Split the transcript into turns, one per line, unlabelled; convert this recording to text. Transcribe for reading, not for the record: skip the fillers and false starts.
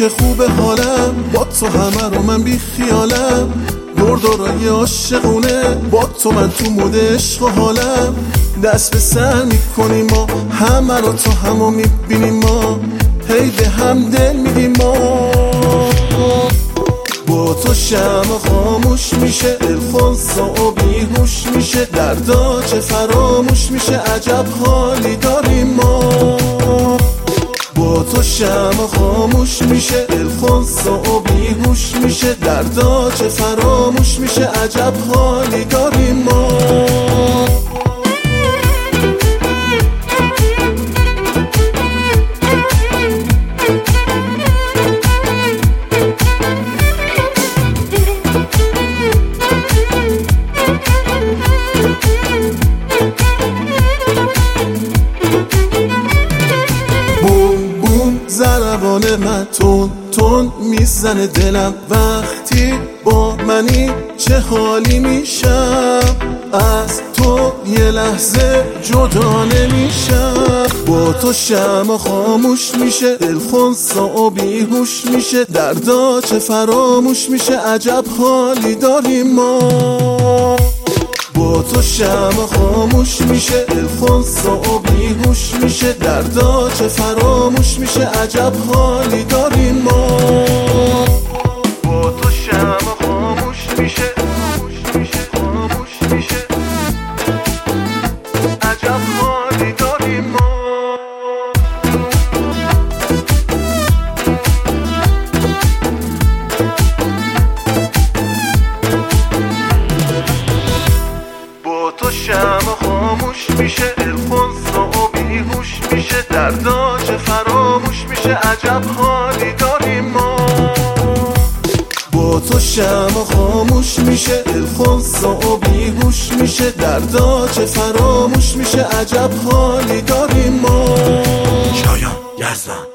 که خوب حالم، با تو همه رو من بی خیالم، دور دورای عاشقونه، با تو من تو مود عشق و حالم. دست به سر میکنیم ما همه رو، تو همو میبینیم ما، هی به هم دل میدیم ما. با تو شمع خاموش میشه، دل خونسا و بیهوش میشه، دردا چه فراموش میشه، عجب حالی داریم ما. با تو شمع خاموش میشه، دل خونسا و بیهوش میشه، دردا چه فراموش میشه، عجب حالی داریم ما. ضربان من تون تون میزنه دلم، وقتی با منی چه حالی میشم، از تو یه لحظه جدا نمیشم. با تو شمع خاموش میشه، دل خونسا و بیهوش میشه، دردا چه فراموش میشه، عجب حالی داریم ما. با تو شمع خاموش میشه، دل خونسا و بیهوش میشه، دردا چه فراموش میشه، عجب حالی داریم ما. با تو شمع خاموش میشه، خاموش میشه، عجب حالی داریم ما. تو شمع خاموش میشه، دل خونسا و بیهوش میشه، دردا چه فراموش میشه، عجب حالی داریم ما. با تو شمع خاموش میشه، دل خونسا و بیهوش میشه، دردا چه فراموش میشه، عجب حالی داریم ما.
شایان یزدان